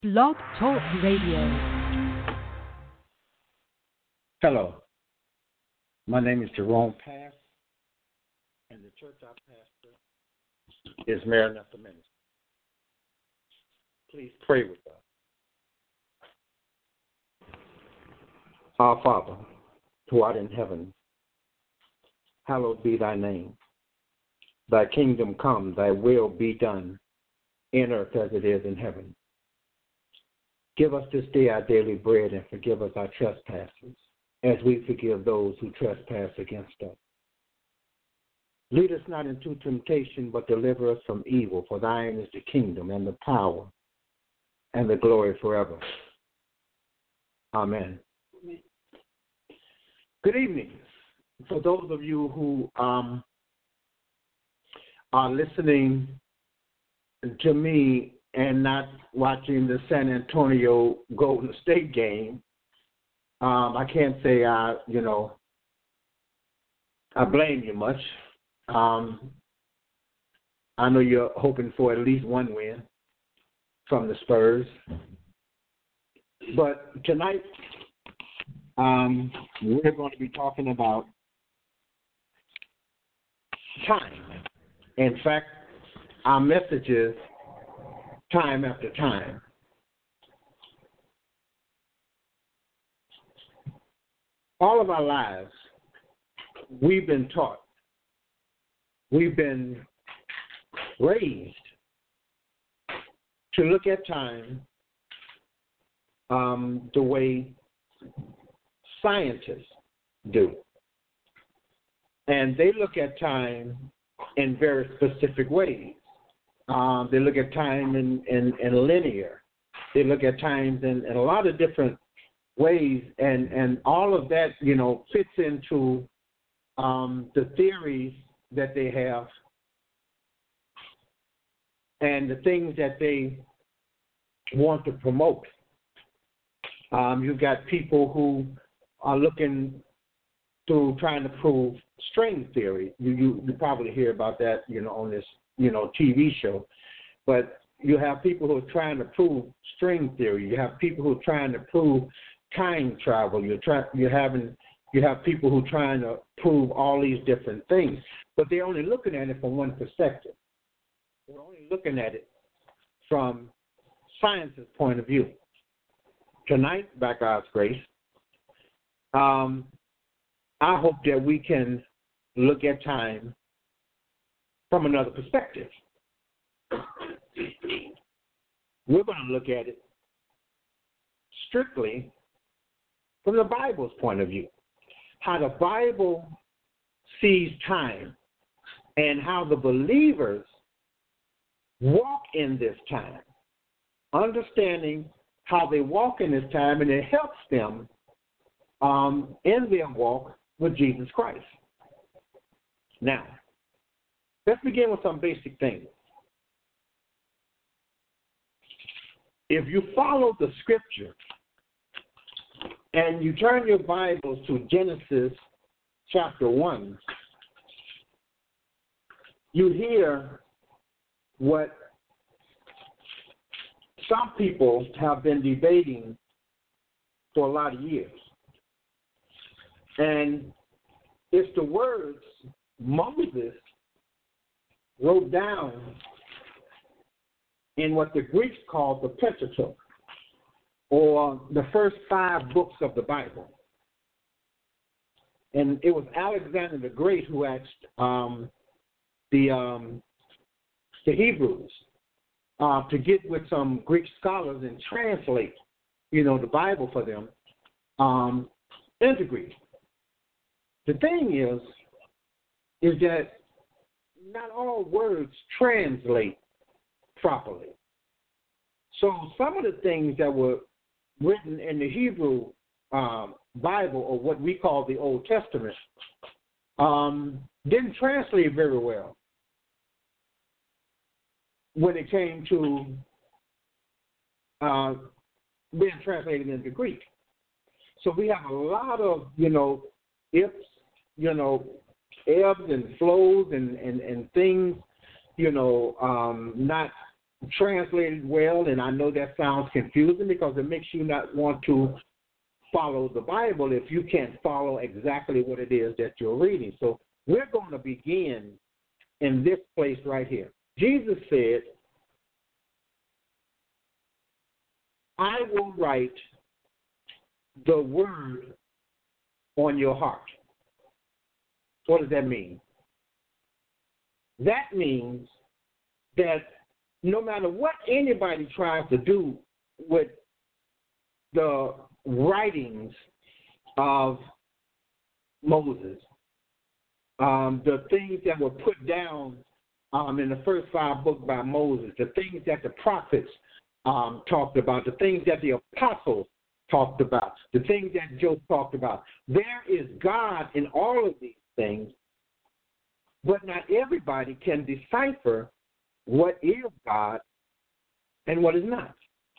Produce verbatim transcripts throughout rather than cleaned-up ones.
Blog Talk Radio. Hello, my name is Jerome Pass, and the church I pastor is Maranatha Ministry. Please pray with us. Our Father, who art in heaven, hallowed be thy name. Thy kingdom come, thy will be done, in earth as it is in heaven. Give us this day our daily bread, and forgive us our trespasses, as we forgive those who trespass against us. Lead us not into temptation, but deliver us from evil. For thine is the kingdom, and the power, and the glory forever. Amen. Amen. Good evening. For those of you who um, are listening to me and not watching the San Antonio Golden State game, um, I can't say I, you know, I blame you much. Um, I know you're hoping for at least one win from the Spurs. But tonight, um, we're going to be talking about time. In fact, our message is time after time. All of our lives, we've been taught, we've been raised to look at time um, the way scientists do. And they look at time in very specific ways. Um, they look at time in, in, in linear. They look at times in, in a lot of different ways, and, and all of that, you know, fits into um, the theories that they have and the things that they want to promote. Um, you've got people who are looking through trying to prove string theory. You, you you probably hear about that, you know, on this, you know, T V show. But you have people who are trying to prove string theory. You have people who are trying to prove time travel. You're trying. You're having. You have people who are trying to prove all these different things, but they're only looking at it from one perspective. They're only looking at it from science's point of view. Tonight, by God's grace, um, I hope that we can look at time from another perspective. We're going to look at it strictly from the Bible's point of view, how the Bible sees time and how the believers walk in this time, understanding how they walk in this time, and it helps them um, in their walk with Jesus Christ. Now, let's begin with some basic things. If you follow the scripture and you turn your Bibles to Genesis chapter one, you hear what some people have been debating for a lot of years. And it's the words Moses wrote down in what the Greeks called the Pentateuch, or the first five books of the Bible. And it was Alexander the Great who asked um, the um, the Hebrews uh, to get with some Greek scholars and translate, you know, the Bible for them um, into Greek. The thing is, is that not all words translate properly. So some of the things that were written in the Hebrew um, Bible, or what we call the Old Testament, um, didn't translate very well when it came to uh, being translated into Greek. So we have a lot of, you know, ifs, you know, ebbs and flows and, and, and things, you know, um, not translated well, and I know that sounds confusing because it makes you not want to follow the Bible if you can't follow exactly what it is that you're reading. So we're going to begin in this place right here. Jesus said, I will write the word on your heart. What does that mean? That means that no matter what anybody tries to do with the writings of Moses, um, the things that were put down um, in the first five books by Moses, the things that the prophets um, talked about, the things that the apostles talked about, the things that Job talked about. There is God in all of these things, but not everybody can decipher what is God and what is not.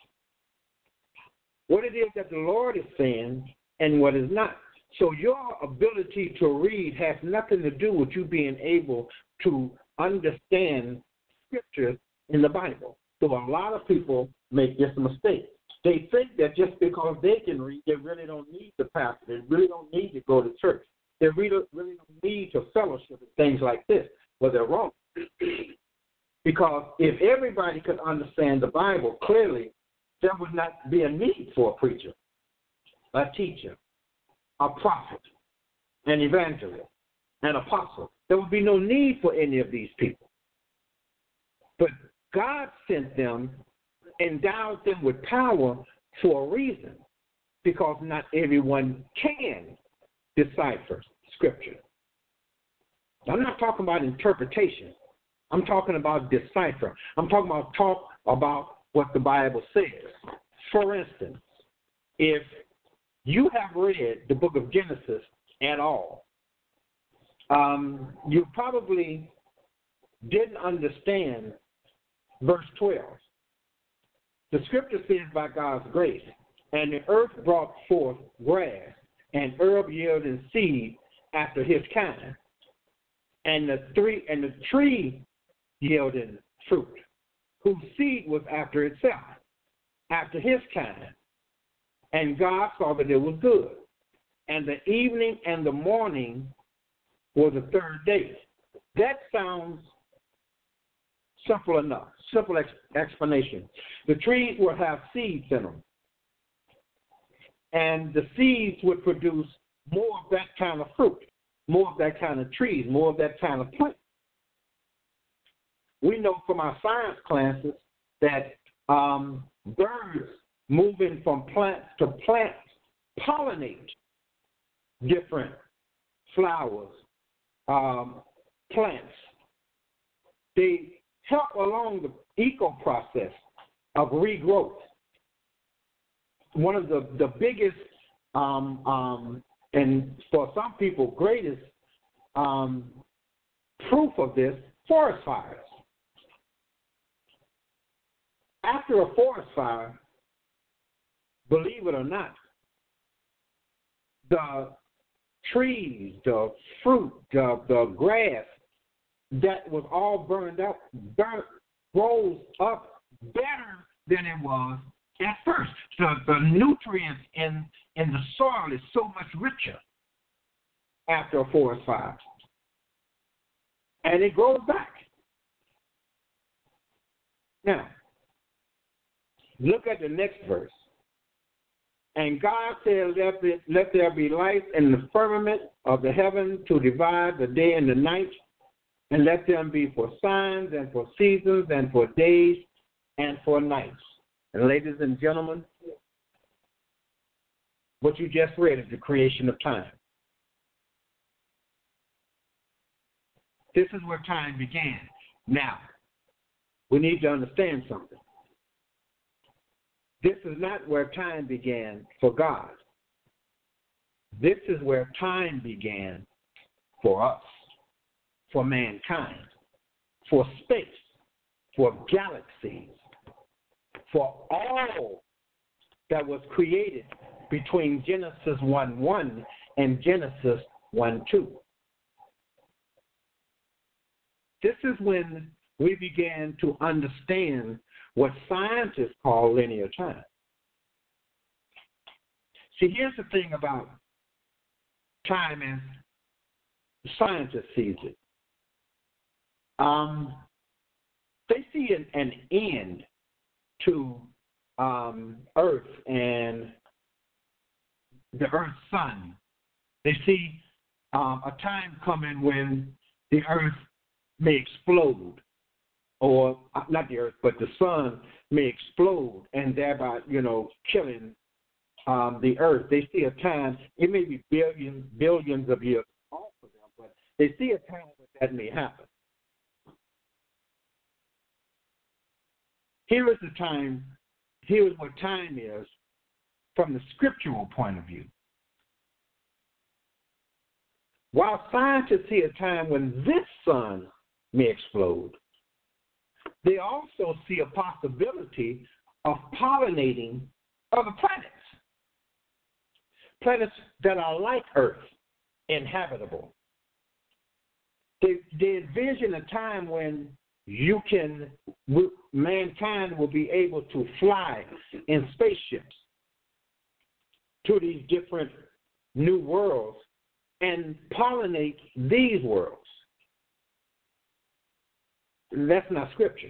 What it is that the Lord is saying and what is not. So your ability to read has nothing to do with you being able to understand scriptures in the Bible. So a lot of people make this mistake. They think that just because they can read, they really don't need the pastor. They really don't need to go to church. They really, really don't need to fellowship and things like this. But they're wrong. Because if everybody could understand the Bible clearly, there would not be a need for a preacher, a teacher, a prophet, an evangelist, an apostle. There would be no need for any of these people. But God sent them, endowed them with power for a reason, because not everyone can decipher Scripture. I'm not talking about interpretation. I'm talking about decipher. I'm talking about talk about what the Bible says. For instance, if you have read the book of Genesis at all, um, you probably didn't understand verse twelve. The scripture says, by God's grace, and the earth brought forth grass, and herb yielding seed after his kind, and the three and the tree yielding fruit, whose seed was after itself, after his kind. And God saw that it was good. And the evening and the morning were the third day. That sounds simple enough, simple ex- explanation. The trees would have seeds in them. And the seeds would produce more of that kind of fruit, more of that kind of trees, more of that kind of plant. We know from our science classes that um, birds moving from plants to plants pollinate different flowers, um, plants. They help along the eco process of regrowth. One of the, the biggest um, um, and for some people greatest um, proof of this, forest fires. After a forest fire, believe it or not, the trees, the fruit, the, the grass that was all burned up, burnt, grows up better than it was at first. The, the nutrients in, in the soil is so much richer after a forest fire. And it grows back. Now, look at the next verse. And God said, let, it, let there be light in the firmament of the heaven to divide the day and the night, and let them be for signs and for seasons and for days and for nights. And ladies and gentlemen, what you just read is the creation of time. This is where time began. Now, we need to understand something. This is not where time began for God. This is where time began for us, for mankind, for space, for galaxies, for all that was created between Genesis one one and Genesis one two. This is when we began to understand what scientists call linear time. See, here's the thing about time as scientists sees it. Um, they see an, an end to um, Earth and the Earth's sun. They see um, a time coming when the Earth may explode, or uh, not the Earth, but the sun may explode, and thereby, you know, killing um, the Earth. They see a time, it may be billions, billions of years off of them, but they see a time when that may happen. Here is the time, here is what time is from the scriptural point of view. While scientists see a time when this sun may explode, they also see a possibility of pollinating other planets, planets that are like Earth, inhabitable. They, they envision a time when you can, mankind will be able to fly in spaceships to these different new worlds and pollinate these worlds. That's not scripture.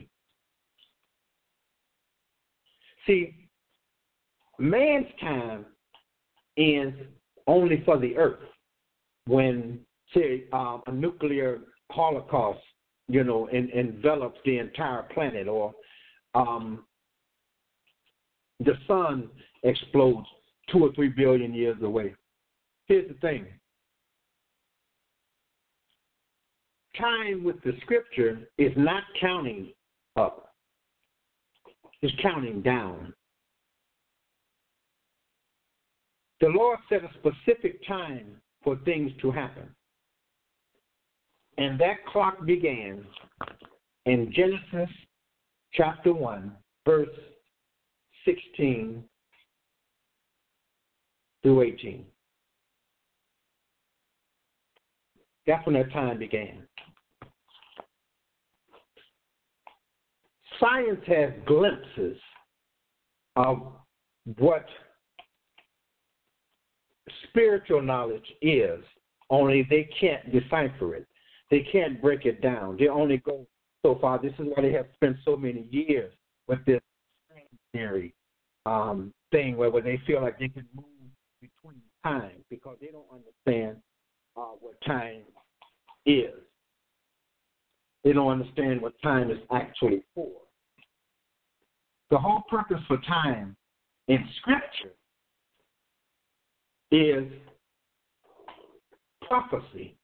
See, man's time is only for the earth. When, say, uh, a nuclear holocaust, you know, en- envelops the entire planet, or um, the sun explodes two or three billion years away. Here's the thing. Time with the scripture is not counting up. It's counting down. The Lord set a specific time for things to happen. And that clock began in Genesis chapter one, verse sixteen through eighteen. That's when that time began. Science has glimpses of what spiritual knowledge is, only they can't decipher it. They can't break it down. They only go so far. This is why they have spent so many years with this theory um, thing where, where they feel like they can move between time, because they don't understand uh, what time is. They don't understand what time is actually for. The whole purpose for time in Scripture is prophecy.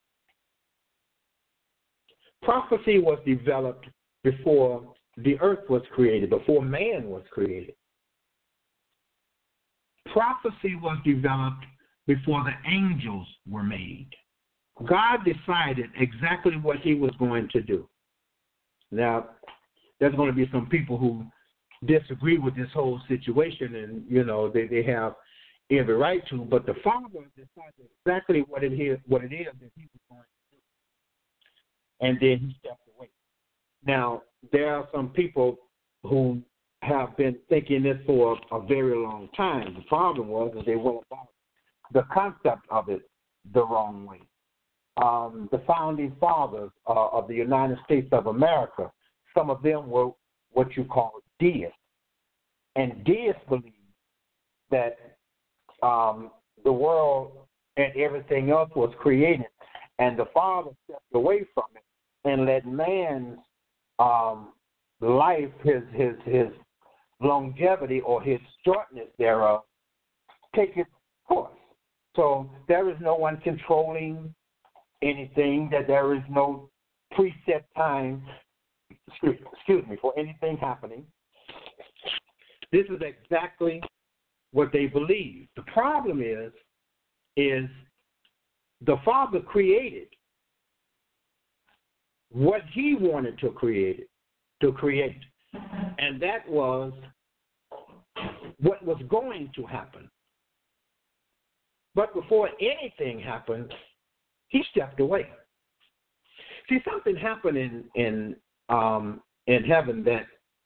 Prophecy was developed before the earth was created, before man was created. Prophecy was developed before the angels were made. God decided exactly what he was going to do. Now, there's going to be some people who disagree with this whole situation, and, you know, they, they have every right to, but the Father decided exactly what it is, what it is that he was going to do. And then he stepped away. Now, there are some people who have been thinking this for a, a very long time. The problem was that they went about the concept of it the wrong way. Um, the founding fathers uh, of the United States of America, some of them were what you call deists. And deists believe that um, the world and everything else was created, and the Father stepped away from it and let man's um, life, his, his, his longevity or his shortness thereof, take its course. So there is no one controlling anything, that there is no preset time, excuse, excuse me, for anything happening. This is exactly what they believe. The problem is, is the Father created what he wanted to create, to create, and that was what was going to happen. But before anything happened, he stepped away. See, something happened in, in um, in heaven that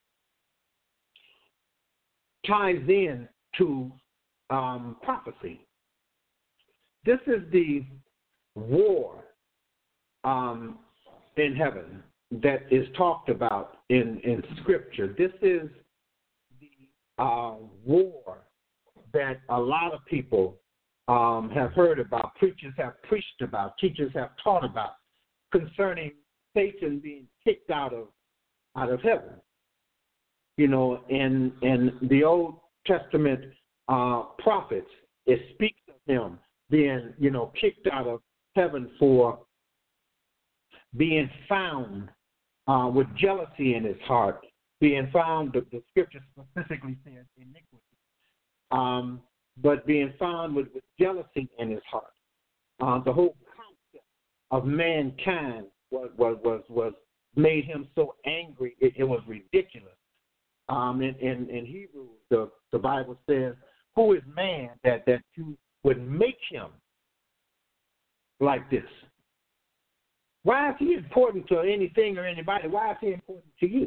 ties in to um, prophecy. This is the war um, in heaven that is talked about in, in Scripture. This is the uh, war that a lot of people um, have heard about, preachers have preached about, teachers have taught about, concerning Satan being kicked out of out of heaven. You know, in in the Old Testament uh, prophets, it speaks of him being, you know, kicked out of heaven for being found uh, with jealousy in his heart, being found, the, the scripture specifically says iniquity, um, but being found with, with jealousy in his heart. Uh, the whole concept of mankind was was was, was made him so angry, it, it was ridiculous. Um, in, in, in Hebrew, the, the Bible says, who is man that, that you would make him like this? Why is he important to anything or anybody? Why is he important to you?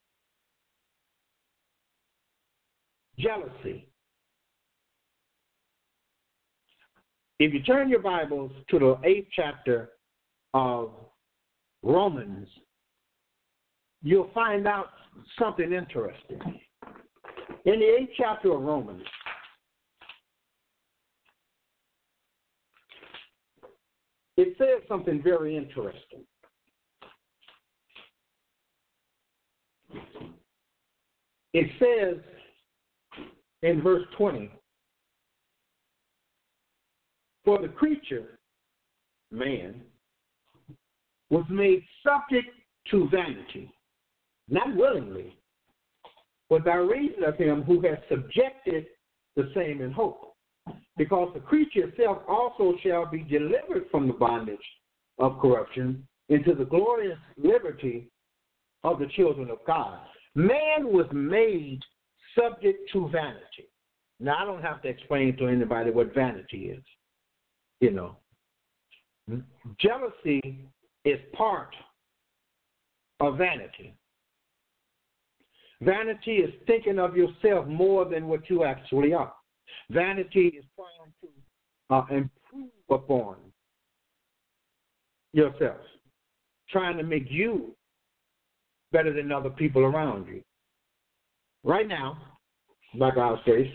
Jealousy. If you turn your Bibles to the eighth chapter of Romans, you'll find out something interesting. In the eighth chapter of Romans, it says something very interesting. It says in verse twenty, for the creature, man, was made subject to vanity, not willingly, but by reason of him who has subjected the same in hope. Because the creature itself also shall be delivered from the bondage of corruption into the glorious liberty of the children of God. Man was made subject to vanity. Now, I don't have to explain to anybody what vanity is. You know, jealousy is part of vanity. Vanity is thinking of yourself more than what you actually are. Vanity is trying to uh, improve upon yourself, trying to make you better than other people around you. Right now, by God's grace,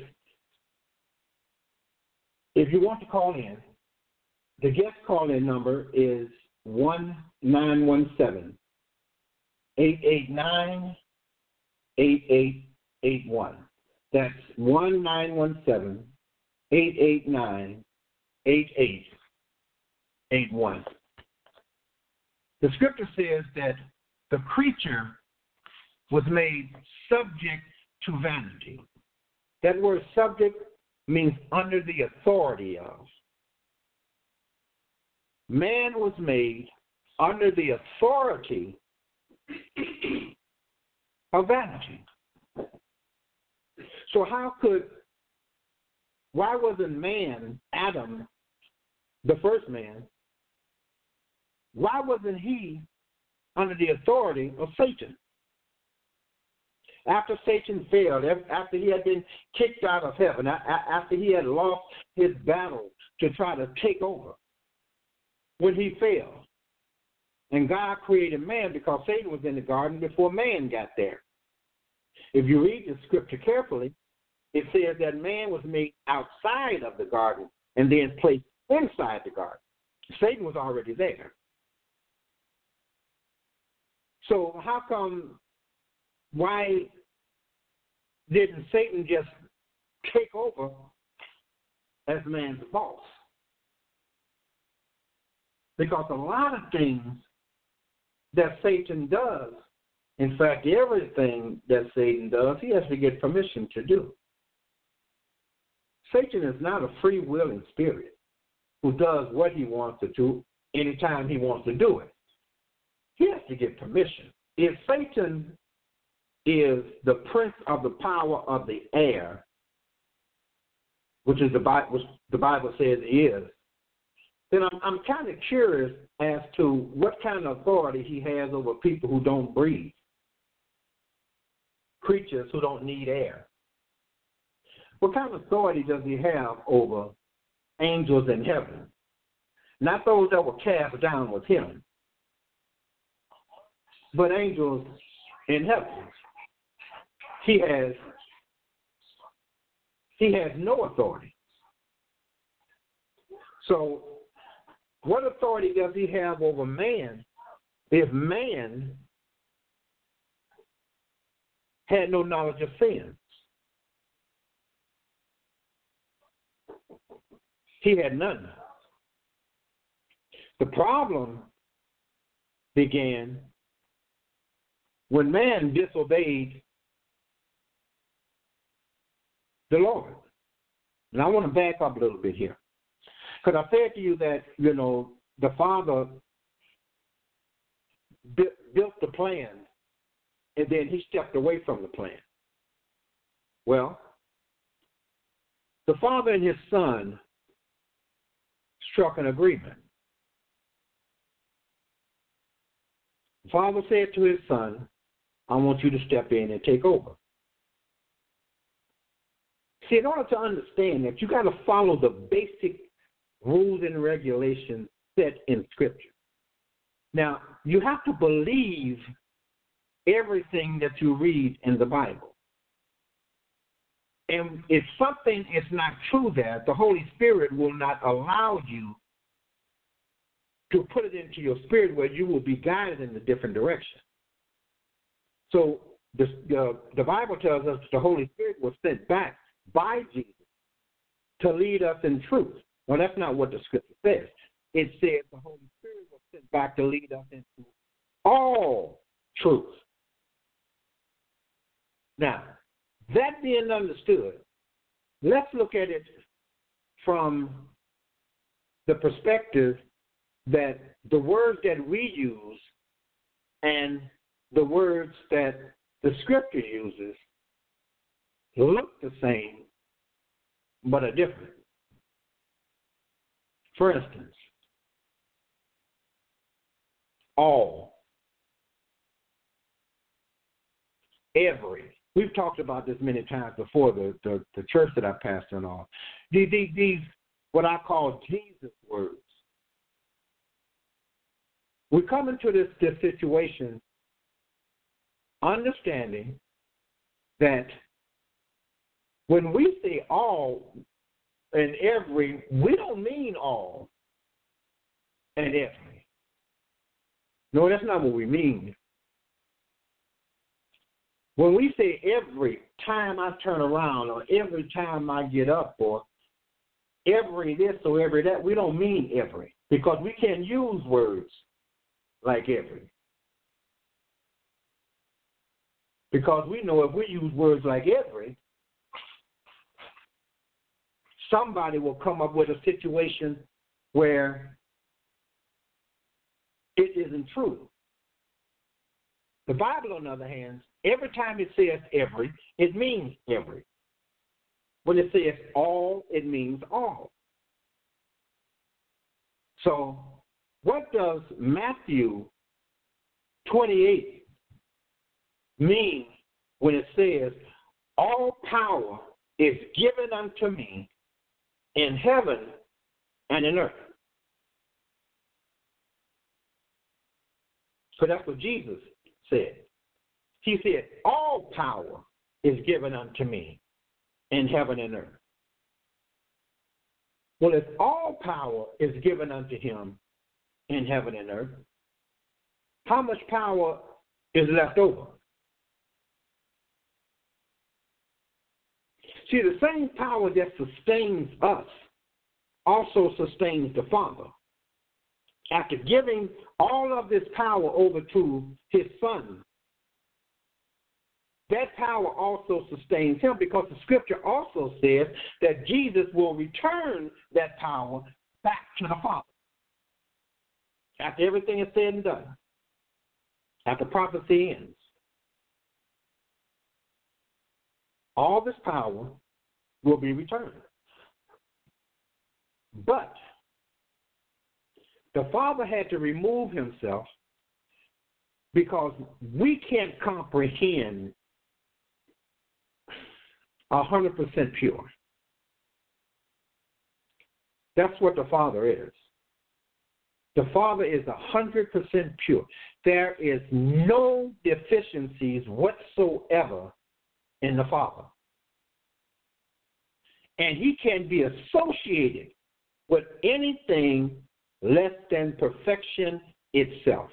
if you want to call in, the guest call-in number is one nine one seven, eight eight nine, eight eight eight one. That's one nine one seven, eight eight nine, eight eight eight one. The scripture says that the creature was made subject to vanity. That word subject means under the authority of. Man was made under the authority of vanity. So how could, why wasn't man, Adam, the first man, why wasn't he under the authority of Satan? After Satan failed, after he had been kicked out of heaven, after he had lost his battle to try to take over, when he failed, and God created man because Satan was in the garden before man got there. If you read the scripture carefully, it says that man was made outside of the garden and then placed inside the garden. Satan was already there. So how come, why didn't Satan just take over as man's boss? Because a lot of things that Satan does, in fact, everything that Satan does, he has to get permission to do. Satan is not a free-willing spirit who does what he wants to do anytime he wants to do it. He has to get permission. If Satan is the prince of the power of the air, which is the Bible, which the Bible says he is, then I'm, I'm kind of curious as to what kind of authority he has over people who don't breathe, creatures who don't need air. What kind of authority does he have over angels in heaven? Not those that were cast down with him, but angels in heaven. He has he has no authority. So what authority does he have over man if man had no knowledge of sin? He had none. The problem began when man disobeyed the Lord. And I want to back up a little bit here. Because I said to you that, you know, the Father bu- built the plan, and then he stepped away from the plan. Well, the Father and his Son struck an agreement. The Father said to his Son, I want you to step in and take over. See, in order to understand that, you got to follow the basic rules and regulations set in Scripture. Now, you have to believe everything that you read in the Bible. And if something is not true there, the Holy Spirit will not allow you to put it into your spirit where you will be guided in a different direction. So the, the, the Bible tells us the Holy Spirit was sent back by Jesus to lead us in truth. Well, that's not what the Scripture says. It says the Holy Spirit was sent back to lead us into all truth. Now, that being understood, let's look at it from the perspective that the words that we use and the words that the Scripture uses look the same, but are different. For instance, all, every. We've talked about this many times before, the, the, the church that I pastor and all. These, these, these, what I call Jesus words. We come into this, this situation understanding that when we say all and every, we don't mean all and every. No, that's not what we mean. When we say every time I turn around or every time I get up or every this or every that, we don't mean every, because we can't use words like every. Because we know if we use words like every, somebody will come up with a situation where it isn't true. The Bible, on the other hand, every time it says every, it means every. When it says all, it means all. So what does Matthew twenty-eight mean when it says, all power is given unto me in heaven and in earth? So that's what Jesus said. He said, all power is given unto me in heaven and earth. Well, if all power is given unto him in heaven and earth, how much power is left over? See, the same power that sustains us also sustains the Father. After giving all of this power over to his Son, that power also sustains him, because the Scripture also says that Jesus will return that power back to the Father. After everything is said and done, after prophecy ends, all this power will be returned. But The Father had to remove himself because we can't comprehend one hundred percent pure. That's what the Father is. The Father is one hundred percent pure. There is no deficiencies whatsoever in the Father. And he can be associated with anything less than perfection itself.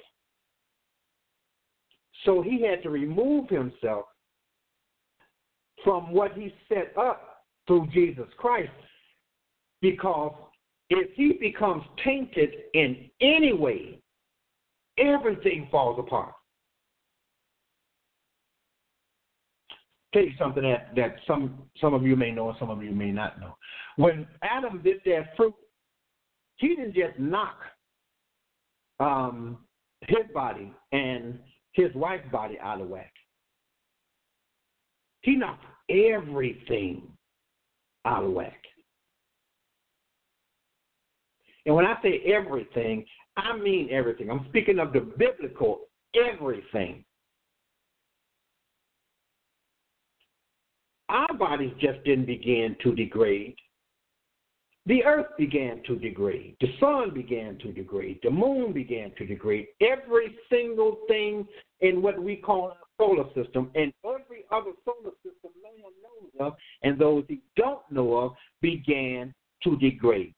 So he had to remove himself from what he set up through Jesus Christ, because if he becomes tainted in any way, everything falls apart. Tell you something that, that some, some of you may know and some of you may not know. When Adam did that fruit, he didn't just knock um, his body and his wife's body out of whack. He knocked everything out of whack. And when I say everything, I mean everything. I'm speaking of the biblical everything. Our bodies just didn't begin to degrade. The earth began to degrade. The sun began to degrade. The moon began to degrade. Every single thing in what we call our solar system and every other solar system man knows of and those he don't know of began to degrade.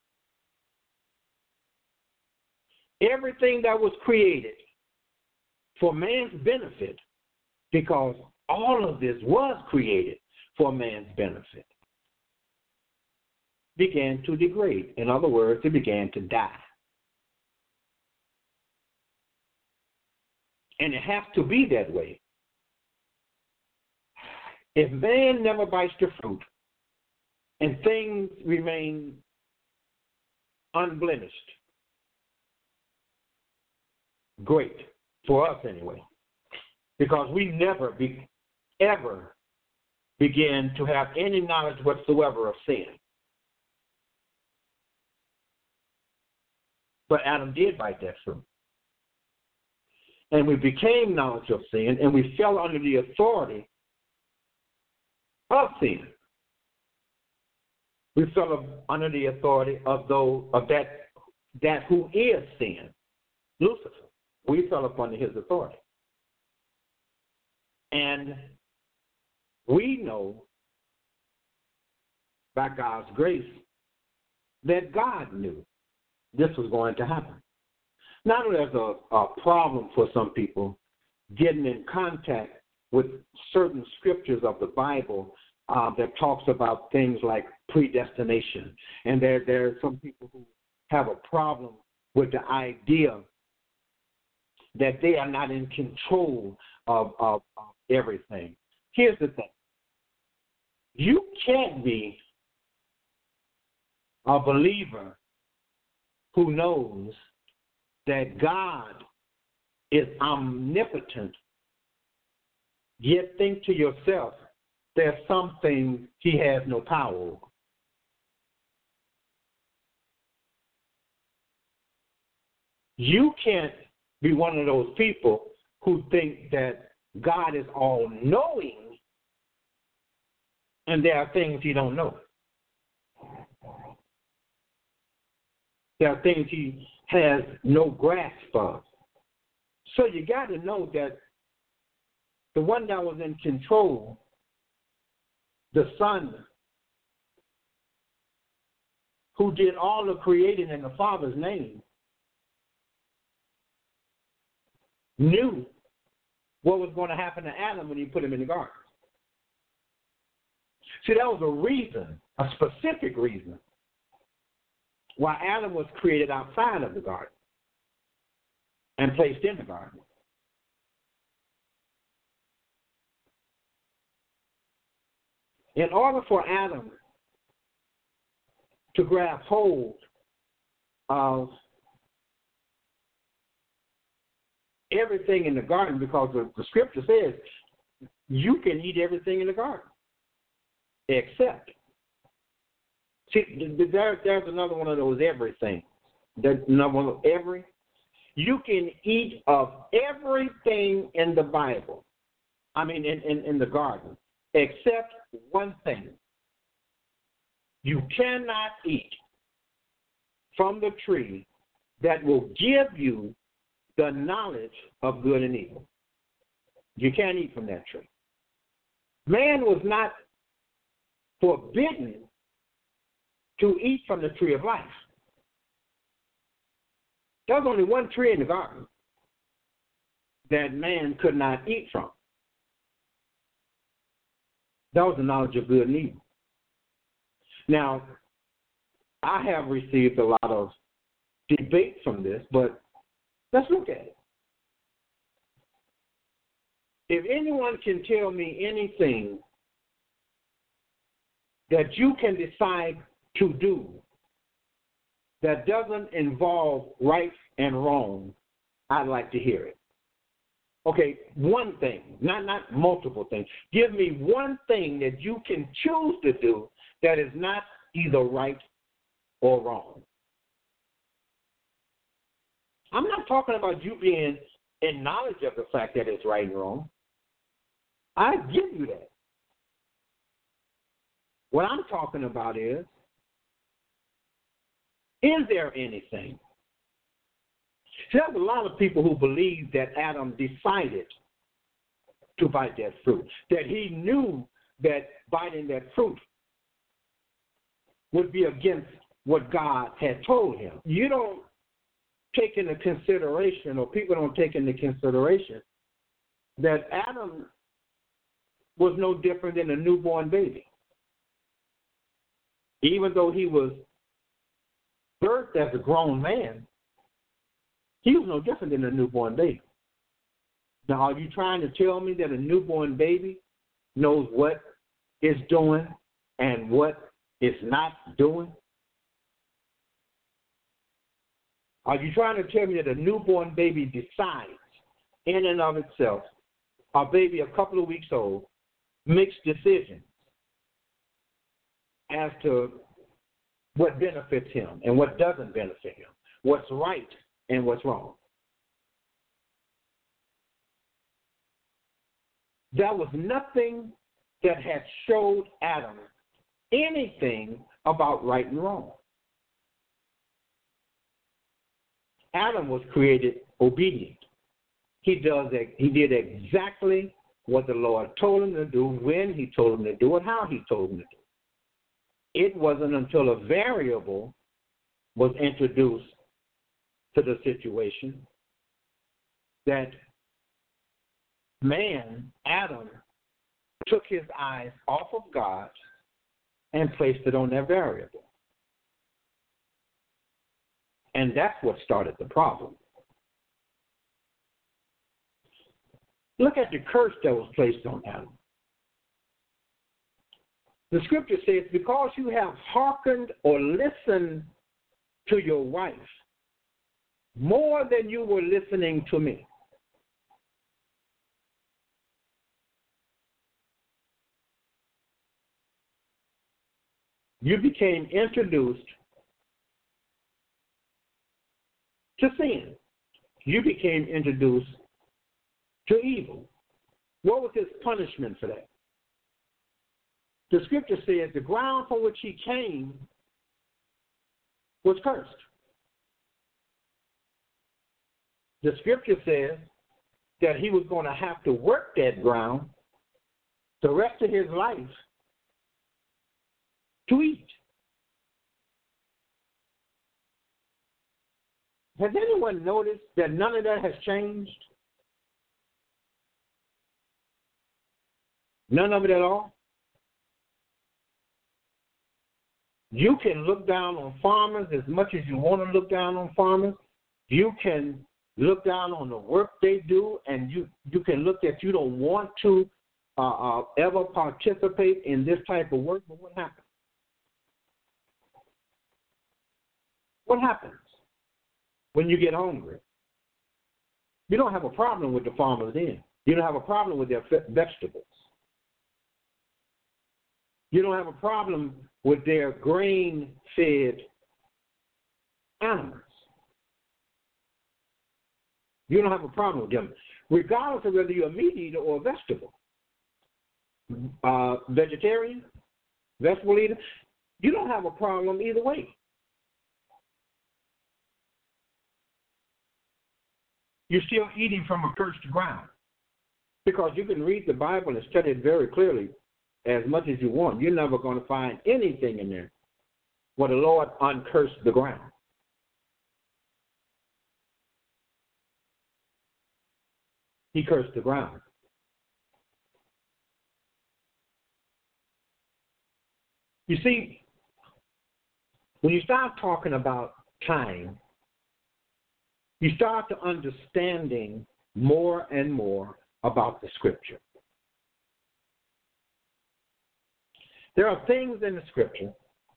Everything that was created for man's benefit, because all of this was created for man's benefit, began to degrade. In other words, it began to die. And it has to be that way. If man never bites the fruit and things remain unblemished, great, for us anyway, because we never be, ever begin to have any knowledge whatsoever of sin. But Adam did bite that fruit. And we became knowledge of sin, and we fell under the authority of sin. We fell under the authority of those of that that who is sin, Lucifer. We fell upon his authority. And we know by God's grace that God knew this was going to happen. Now there's a, a problem for some people getting in contact with certain scriptures of the Bible uh, that talks about things like predestination. And there, there are some people who have a problem with the idea that they are not in control of, of, of everything. Here's the thing. You can't be a believer who knows that God is omnipotent, yet think to yourself, there's something he has no power over. You can't be one of those people who think that God is all-knowing and there are things he don't know. There are things he has no grasp of. So you got to know that the one that was in control, the Son, who did all the creating in the Father's name, knew what was going to happen to Adam when he put him in the garden. See, that was a reason, a specific reason, why Adam was created outside of the garden and placed in the garden. In order for Adam to grab hold of everything in the garden, because the, the scripture says you can eat everything in the garden, except. See, there, there's another one of those everything. The number every. You can eat of everything in the Bible. I mean, in, in, in the garden, except one thing. You cannot eat from the tree that will give you the knowledge of good and evil. You can't eat from that tree. Man was not forbidden to eat from the tree of life. There was only one tree in the garden that man could not eat from. That was the knowledge of good and evil. Now, I have received a lot of debate from this, but let's look at it. If anyone can tell me anything that you can decide to do that doesn't involve right and wrong, I'd like to hear it. Okay, one thing, not, not multiple things. Give me one thing that you can choose to do that is not either right or wrong. I'm not talking about you being in knowledge of the fact that it's right and wrong. I give you that. What I'm talking about is, is there anything? There's a lot of people who believe that Adam decided to bite that fruit, that he knew that biting that fruit would be against what God had told him. You don't take into consideration, or people don't take into consideration, that Adam was no different than a newborn baby. Even though he was birthed as a grown man, he was no different than a newborn baby. Now, are you trying to tell me that a newborn baby knows what it's doing and what it's not doing? Are you trying to tell me that a newborn baby decides in and of itself, a baby a couple of weeks old, makes decisions as to what benefits him and what doesn't benefit him, what's right and what's wrong? There was nothing that had showed Adam anything about right and wrong. Adam was created obedient. He does he did exactly what the Lord told him to do, when he told him to do it, how he told him to do it. It wasn't until a variable was introduced to the situation that man, Adam, took his eyes off of God and placed it on that variable. And that's what started the problem. Look at the curse that was placed on Adam. The scripture says, because you have hearkened or listened to your wife more than you were listening to me. You became introduced to sin. You became introduced to evil. What was his punishment for that? The scripture says the ground from which he came was cursed. The scripture says that he was going to have to work that ground the rest of his life to eat. Has anyone noticed that none of that has changed? None of it at all? You can look down on farmers as much as you want to look down on farmers. You can look down on the work they do, and you, you can look that you don't want to uh, uh, ever participate in this type of work, but what happens? What happens when you get hungry? You don't have a problem with the farmers then. You don't have a problem with their vegetables. You don't have a problem with their grain-fed animals. You don't have a problem with them, regardless of whether you're a meat eater or a vegetable. Uh, vegetarian, vegetable eater, you don't have a problem either way. You're still eating from a cursed ground, because you can read the Bible and study it very clearly as much as you want. You're never going to find anything in there where the Lord uncursed the ground. He cursed the ground. You see, when you start talking about time, you start to understanding more and more about the Scripture. There are things in the Scripture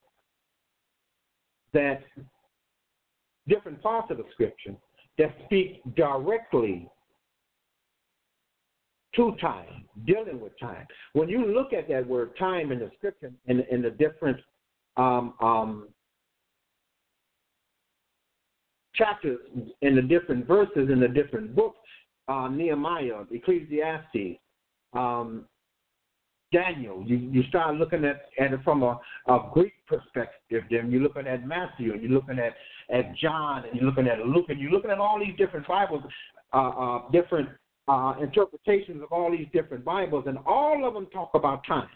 that, different parts of the Scripture, that speak directly to time, dealing with time. When you look at that word time in the Scripture, in, in the different um, um, chapters, in the different verses, in the different books, uh, Nehemiah, Ecclesiastes, um, Daniel, you, you start looking at, at it from a, a Greek perspective. Then you're looking at Matthew, and you're looking at, at John, and you're looking at Luke, and you're looking at all these different Bibles, uh, uh, different uh, interpretations of all these different Bibles, and all of them talk about time.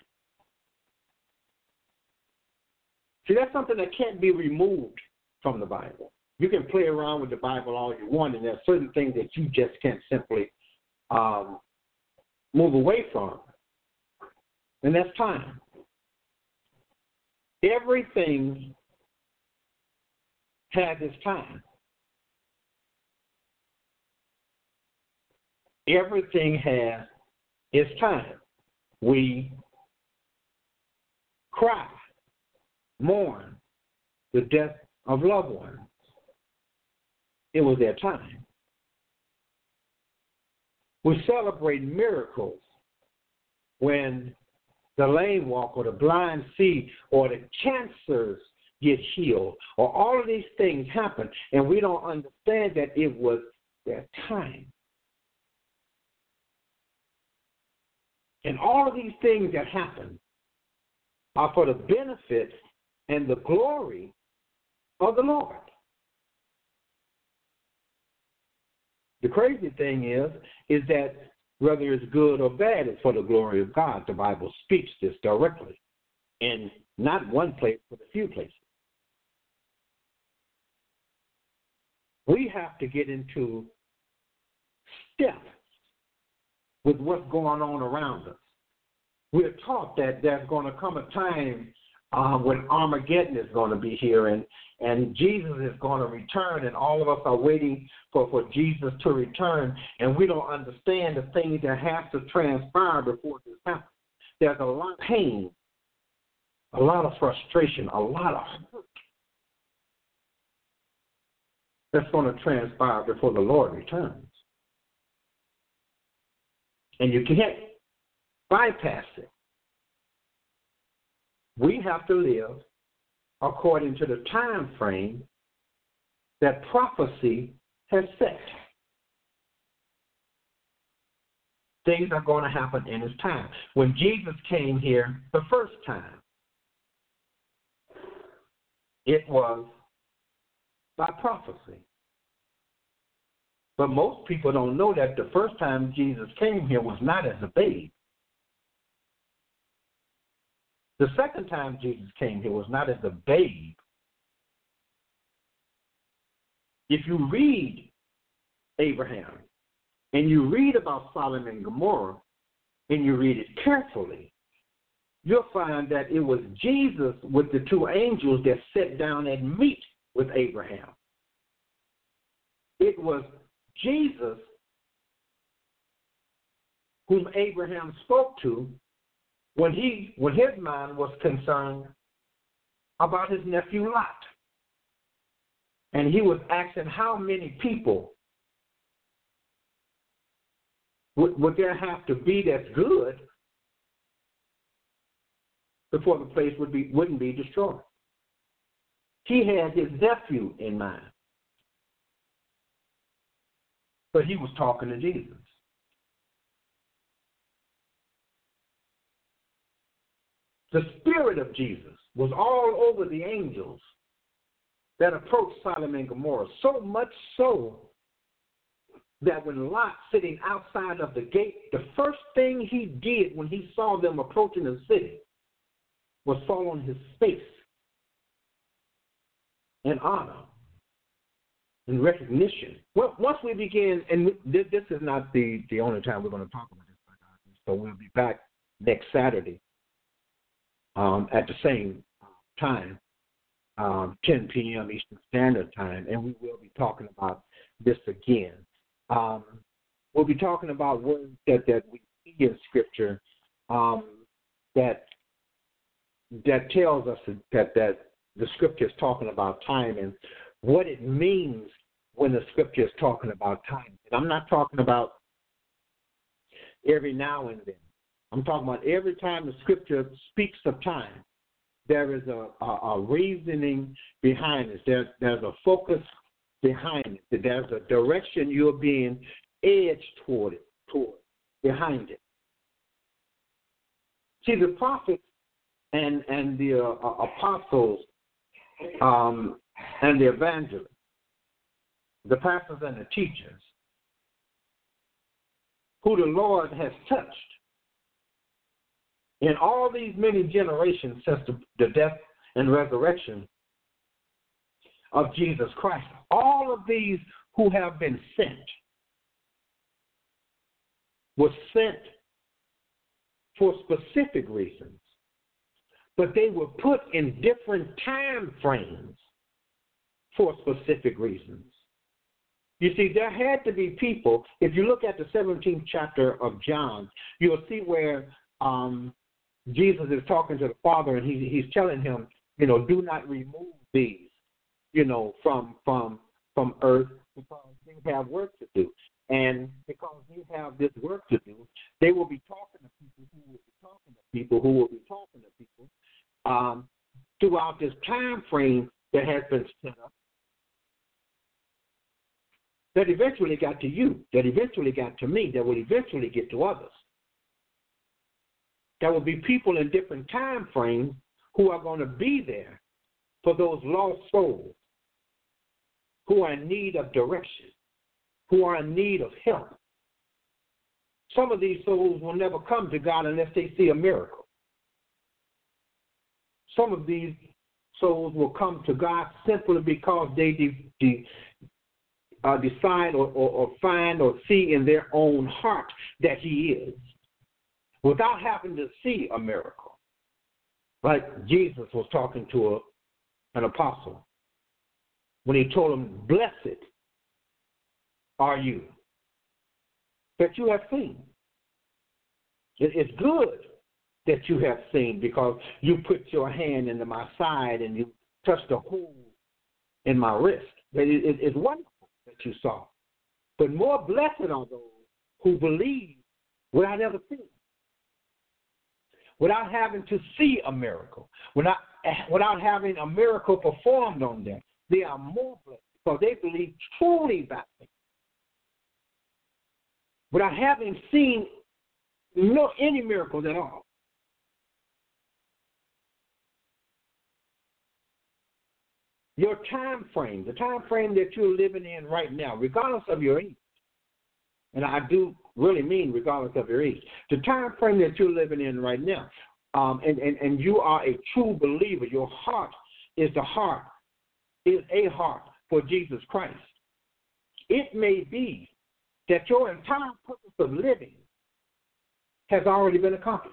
See, that's something that can't be removed from the Bible. You can play around with the Bible all you want, and there's certain things that you just can't simply um, move away from. And that's time. Everything has its time. Everything has its time. We cry, mourn the death of loved ones. It was their time. We celebrate miracles when the lame walk, or the blind see, or the cancers get healed, or all of these things happen, and we don't understand that it was their time. And all of these things that happen are for the benefit and the glory of the Lord. The crazy thing is, is that whether it's good or bad, it's for the glory of God. The Bible speaks this directly in not one place, but a few places. We have to get into step with what's going on around us. We're taught that there's going to come a time uh, when Armageddon is going to be here, and, and Jesus is going to return, and all of us are waiting for, for Jesus to return, and we don't understand the things that have to transpire before this happens. There's a lot of pain, a lot of frustration, a lot of hurt that's going to transpire before the Lord returns. And you can't bypass it. We have to live according to the time frame that prophecy has set. Things are going to happen in His time. When Jesus came here the first time, it was by prophecy. But most people don't know that the first time Jesus came here was not as a babe. The second time Jesus came here was not as a babe. If you read Abraham and you read about Sodom and Gomorrah and you read it carefully, you'll find that it was Jesus with the two angels that sat down and meet with Abraham. It was Jesus whom Abraham spoke to when he, when his mind was concerned about his nephew Lot. And he was asking how many people would, would there have to be that's good before the place would be, wouldn't be destroyed. He had his nephew in mind. but he was talking to Jesus. The Spirit of Jesus was all over the angels that approached Sodom and Gomorrah, so much so that when Lot, sitting outside of the gate, the first thing he did when he saw them approaching the city was fall on his face in honor and recognition. Well, once we begin, and this, this is not the, the only time we're going to talk about this, so we'll be back next Saturday um, at the same time, um, ten p.m. Eastern Standard Time, and we will be talking about this again. Um, we'll be talking about words that, that we see in Scripture um, that that tells us that, that the Scripture is talking about time and what it means when the Scripture is talking about time. And I'm not talking about every now and then. I'm talking about every time the Scripture speaks of time, there is a, a, a reasoning behind it. There, there's a focus behind it. There's a direction you're being edged toward it, toward, behind it. See, the prophets and, and the uh, apostles um, and the evangelists, the pastors and the teachers, who the Lord has touched in all these many generations since the, the death and resurrection of Jesus Christ, all of these who have been sent were sent for specific reasons, but they were put in different time frames for specific reasons. You see, there had to be people. If you look at the seventeenth chapter of John, you'll see where um, Jesus is talking to the Father, and he, he's telling him, you know, do not remove these, you know, from from from earth, because they have work to do. And because they have this work to do, they will be talking to people who will be talking to people who will be talking to people um, throughout this time frame that has been set up, that eventually got to you, that eventually got to me, that will eventually get to others. There will be people in different time frames who are going to be there for those lost souls who are in need of direction, who are in need of help. Some of these souls will never come to God unless they see a miracle. Some of these souls will come to God simply because they de- de- uh, decide or, or, or find or see in their own heart that He is, without having to see a miracle. Like Jesus was talking to a, an apostle when he told him, blessed are you that you have seen. It, it's good that you have seen, because you put your hand into my side and you touched a hole in my wrist. It, it, it's wonderful that you saw. But more blessed are those who believe without ever seeing, without having to see a miracle, without, without having a miracle performed on them. They are more blessed because they believe truly by faith, without having seen no any miracles at all. Your time frame, the time frame that you're living in right now, regardless of your age, and I do really mean regardless of your age, the time frame that you're living in right now, um, and, and, and you are a true believer, your heart is the heart, is a heart for Jesus Christ. It may be that your entire purpose of living has already been accomplished.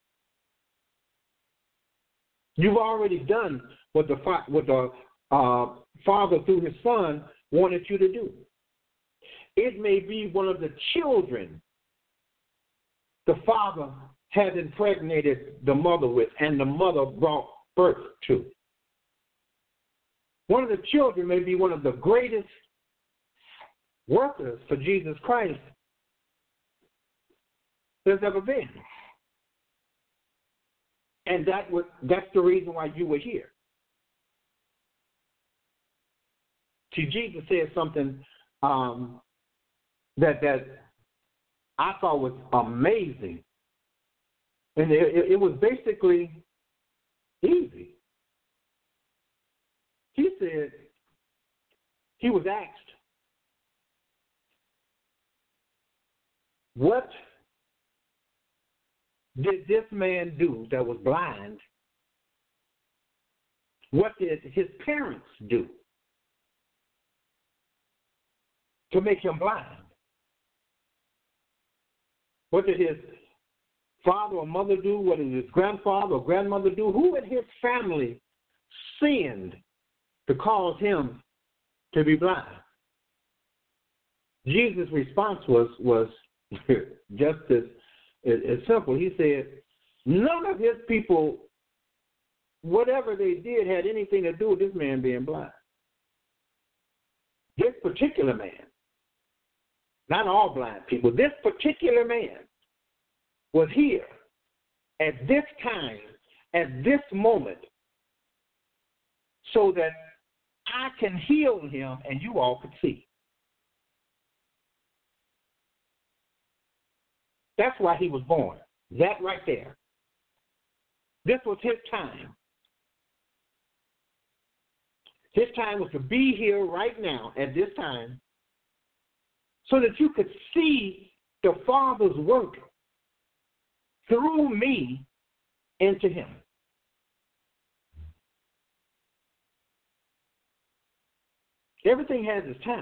You've already done what the, what the uh, Father through His Son wanted you to do. It may be one of the children the Father had impregnated the mother with and the mother brought birth to. One of the children may be one of the greatest workers for Jesus Christ there's ever been. And that was, that's the reason why you were here. See, Jesus said something um, that that I thought was amazing. And it, it, it was basically easy. He said, he was asked, what did this man do that was blind? What did his parents do to make him blind? What did his father or mother do? What did his grandfather or grandmother do? Who in his family sinned to cause him to be blind? Jesus' response was was just as, as, as simple. He said, none of his people, whatever they did, had anything to do with this man being blind. This particular man, not all blind people, this particular man was here at this time, at this moment, so that I can heal him and you all could see. That's why he was born. That right there. This was his time. His time was to be here right now at this time so that you could see the Father's work through me into him. Everything has its time.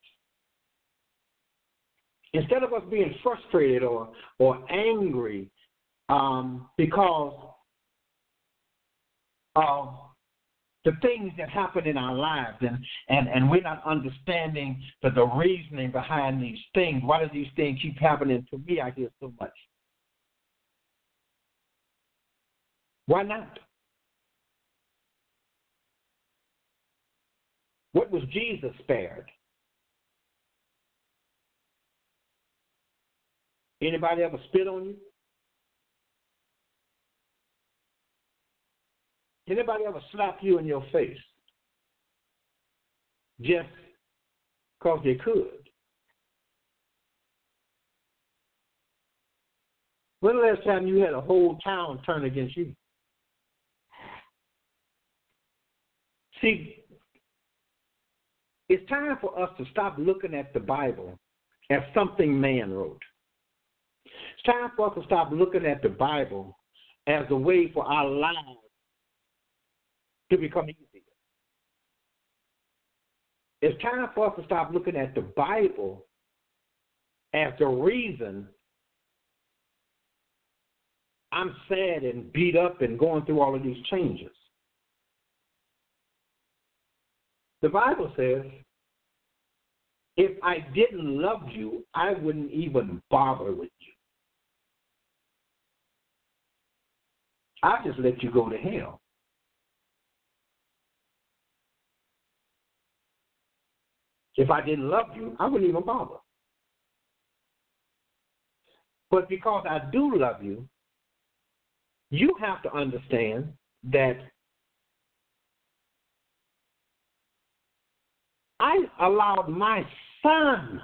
Instead of us being frustrated or or angry um, because of the things that happen in our lives, and, and, and we're not understanding the, the reasoning behind these things. Why do these things keep happening to me? I hear so much. Why not? What was Jesus spared? Anybody ever spit on you? Anybody ever slap you in your face just because they could? When the last time you had a whole town turn against you? See, it's time for us to stop looking at the Bible as something man wrote. It's time for us to stop looking at the Bible as a way for our lives to become easier. It's time for us to stop looking at the Bible as the reason I'm sad and beat up and going through all of these changes. The Bible says, if I didn't love you, I wouldn't even bother with you. I'd just let you go to hell. If I didn't love you, I wouldn't even bother. But because I do love you, you have to understand that I allowed my son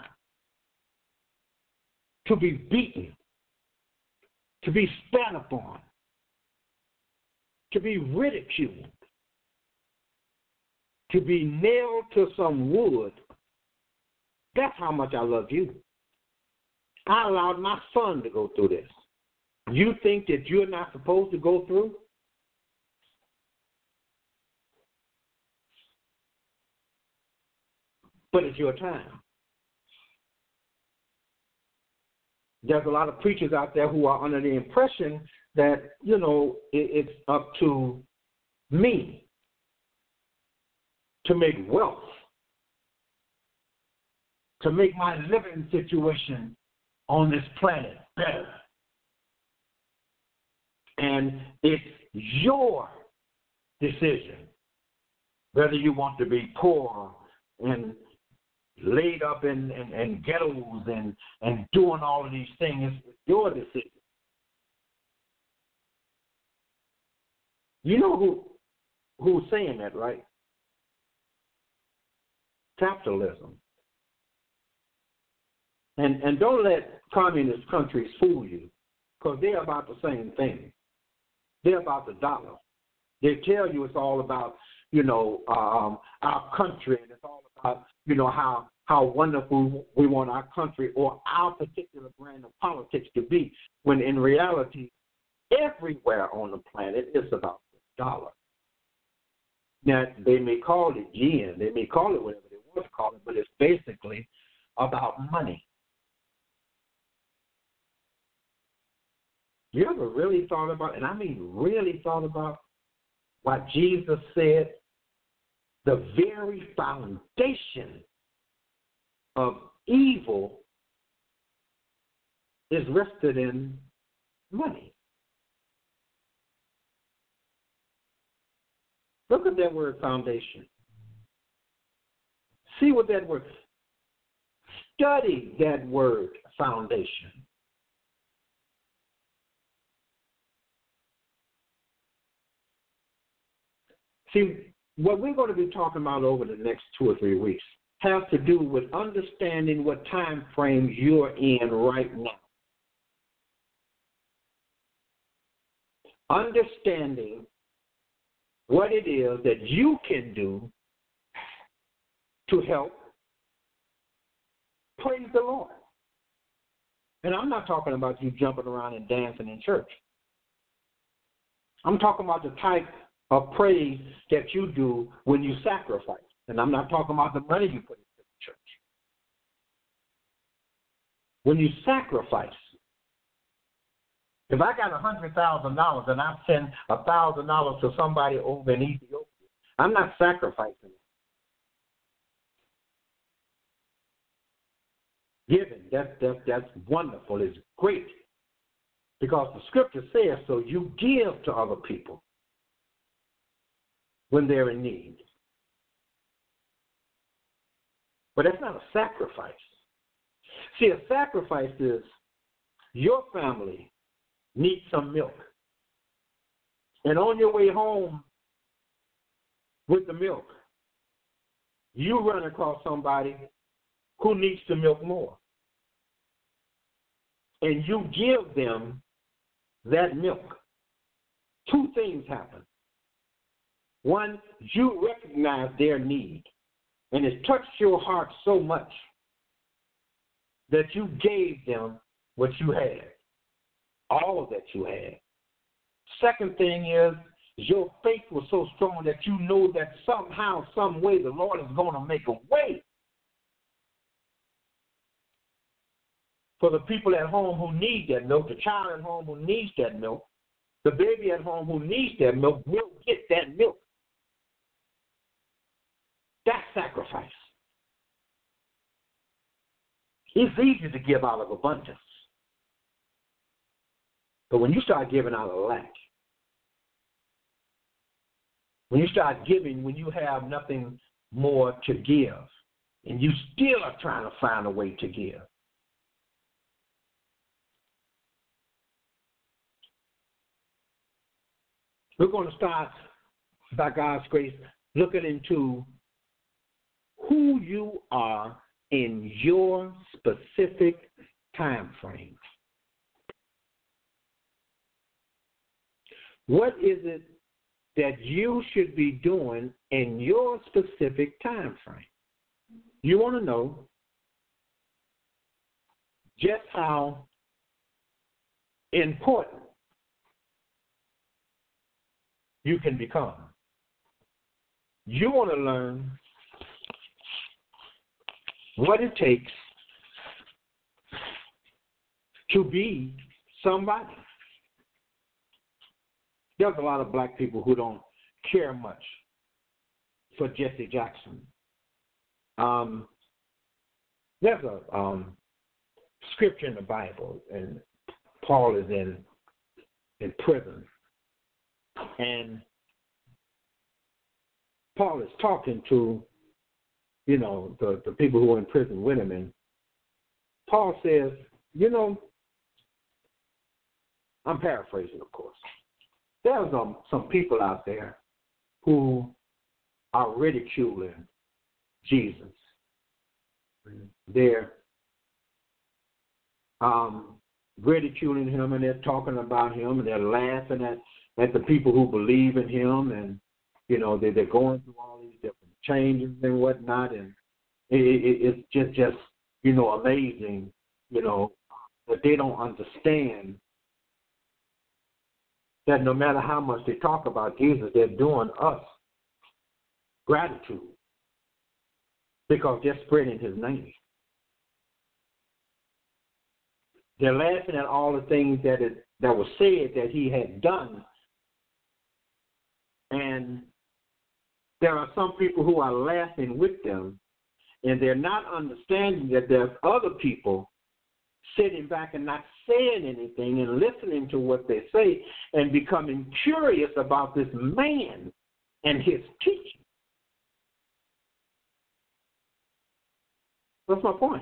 to be beaten, to be spat upon, to be ridiculed, to be nailed to some wood. That's how much I love you. I allowed my son to go through this. You think that you're not supposed to go through? But it's your time. There's a lot of preachers out there who are under the impression that, you know, it, it's up to me to make wealth, to make my living situation on this planet better. And it's your decision whether you want to be poor and laid up in, in, in ghettos and, and doing all of these things. It's your decision. You know who who's saying that, right? Capitalism. And and don't let communist countries fool you, because they're about the same thing. They're about the dollar. They tell you it's all about, you know, um, our country, and it's all about, you know, how how wonderful we want our country or our particular brand of politics to be, when in reality, everywhere on the planet it's about the dollar. Now, they may call it yen, they may call it whatever they want to call it, but it's basically about money. You ever really thought about, and I mean really thought about, what Jesus said? The very foundation of evil is rested in money. Look at that word foundation. See what that word, study that word foundation. See, what we're going to be talking about over the next two or three weeks has to do with understanding what time frames you're in right now. Understanding what it is that you can do to help praise the Lord. And I'm not talking about you jumping around and dancing in church. I'm talking about the type of praise that you do when you sacrifice. And I'm not talking about the money you put into the church. When you sacrifice, if I got one hundred thousand dollars and I send one thousand dollars to somebody over in Ethiopia, I'm not sacrificing it. Giving, that, that, that's wonderful. It's great. Because the scripture says so. You give to other people when they're in need. But that's not a sacrifice. See, a sacrifice is your family needs some milk. And on your way home with the milk, you run across somebody who needs the milk more. And you give them that milk. Two things happen. One, you recognize their need, and it touched your heart so much that you gave them what you had, all that you had. Second thing is, your faith was so strong that you know that somehow, some way, the Lord is going to make a way for the people at home who need that milk, the child at home who needs that milk, the baby at home who needs that milk will get that milk. That's sacrifice. It's easy to give out of abundance. But when you start giving out of lack, when you start giving when you have nothing more to give, and you still are trying to find a way to give, we're going to start, by God's grace, looking into who you are in your specific time frame. What is it that you should be doing in your specific time frame? You want to know just how important you can become. You want to learn what it takes to be somebody. There's a lot of black people who don't care much for Jesse Jackson. Um, there's a um, scripture in the Bible, and Paul is in in prison, and Paul is talking to, you know, the, the people who are in prison with him, and Paul says, you know, I'm paraphrasing, of course. There's um, some people out there who are ridiculing Jesus. They're um, ridiculing him, and they're talking about him, and they're laughing at, at the people who believe in him, and, you know, they, they're going through all these different changes and whatnot, and it, it, it's just, just, you know, amazing, you know, that they don't understand that no matter how much they talk about Jesus, they're doing us gratitude because they're spreading his name. They're laughing at all the things that it, that was said that he had done. And there are some people who are laughing with them, and they're not understanding that there's other people sitting back and not saying anything and listening to what they say and becoming curious about this man and his teaching. That's my point.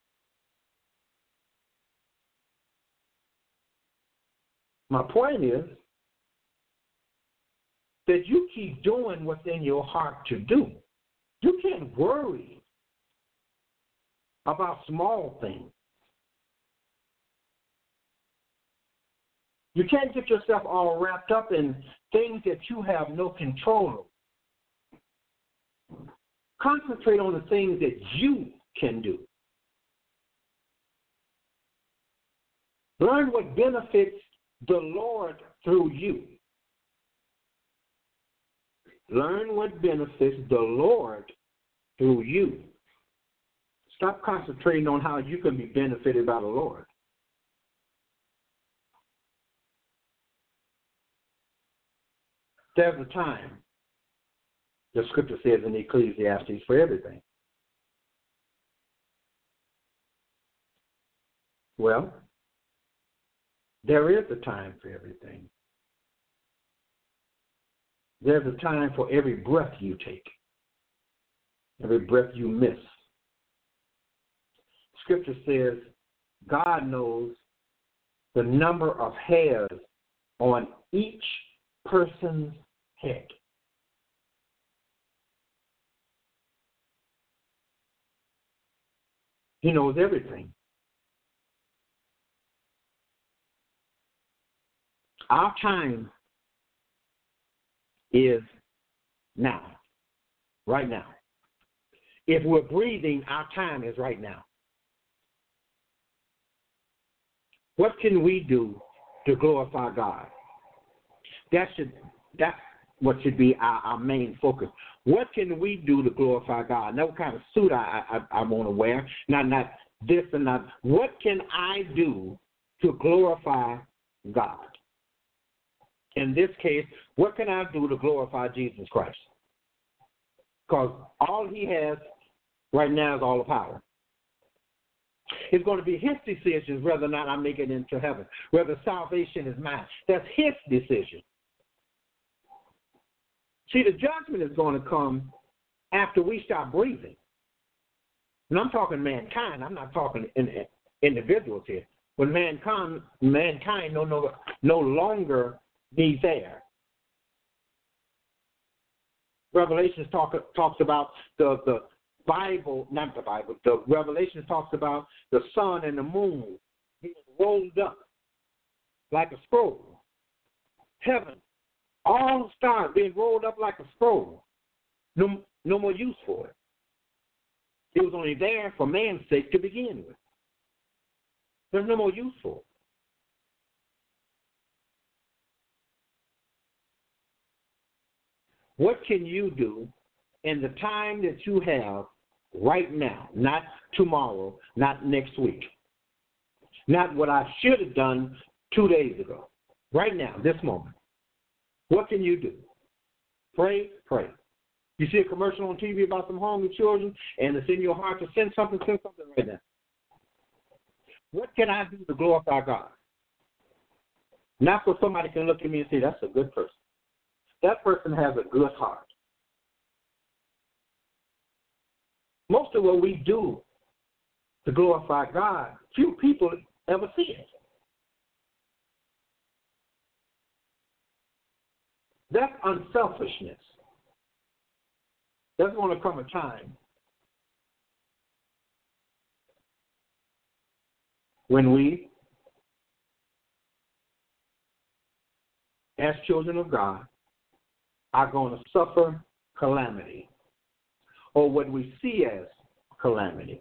My point is that you keep doing what's in your heart to do. You can't worry about small things. You can't get yourself all wrapped up in things that you have no control over. Concentrate on the things that you can do. Learn what benefits the Lord through you. Learn what benefits the Lord through you. Stop concentrating on how you can be benefited by the Lord. There's a time, the scripture says in Ecclesiastes, for everything. Well, there is a time for everything. There's a time for every breath you take, every breath you miss. Scripture says God knows the number of hairs on each person's head. He knows everything. Our time is now, right now. If we're breathing, our time is right now. What can we do to glorify God? That should that's what should be our, our main focus. What can we do to glorify God? Now, what kind of suit I I, I want to wear? Not not this and not. What can I do to glorify God? In this case, what can I do to glorify Jesus Christ? Because all he has right now is all the power. It's going to be his decision whether or not I make it into heaven, whether salvation is mine. That's his decision. See, the judgment is going to come after we stop breathing. And I'm talking mankind. I'm not talking in, in, individuals here. When mankind, mankind no, no, no longer needs air. Revelation talk, talks about the, the Bible, not the Bible, the Revelation talks about the sun and the moon being rolled up like a scroll. Heaven, all the stars being rolled up like a scroll. No, no more use for it. It was only there for man's sake to begin with. There's no more use for it. What can you do in the time that you have right now, not tomorrow, not next week, not what I should have done two days ago, right now, this moment? What can you do? Pray, pray. You see a commercial on T V about some hungry children, and it's in your heart to send something, send something right now. What can I do to glorify God? Not so somebody can look at me and say, that's a good person. That person has a good heart. Most of what we do to glorify God, few people ever see it. That's unselfishness. There's going to come a time when we, as children of God, are going to suffer calamity, or what we see as calamity.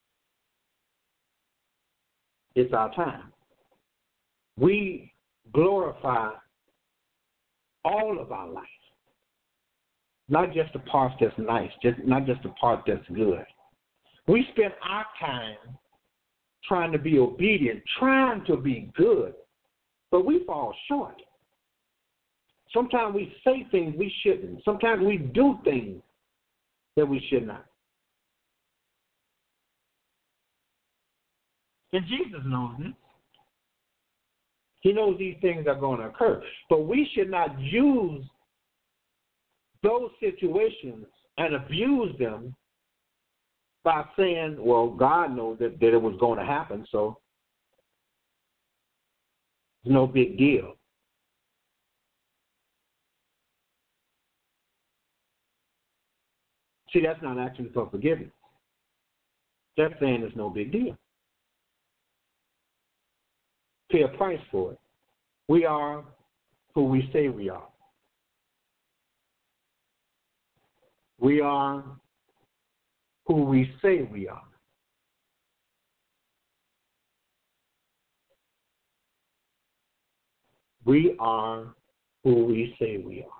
It's our time. We glorify all of our life, not just the part that's nice, just not just the part that's good. We spend our time trying to be obedient, trying to be good, but we fall short. Sometimes we say things we shouldn't. Sometimes we do things that we should not. And Jesus knows this. He knows these things are going to occur. But we should not use those situations and abuse them by saying, well, God knows that, that it was going to happen, so it's no big deal. See, that's not asking for forgiveness. That's saying it's no big deal. Pay a price for it. We are who we say we are. We are who we say we are. We are who we say we are.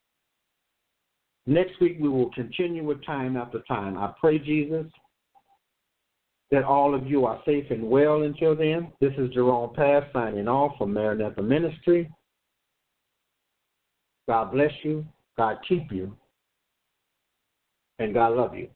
Next week, we will continue with time after time. I pray, Jesus, that all of you are safe and well until then. This is Jerome Pass signing off from Maranatha Ministry. God bless you, God keep you, and God love you.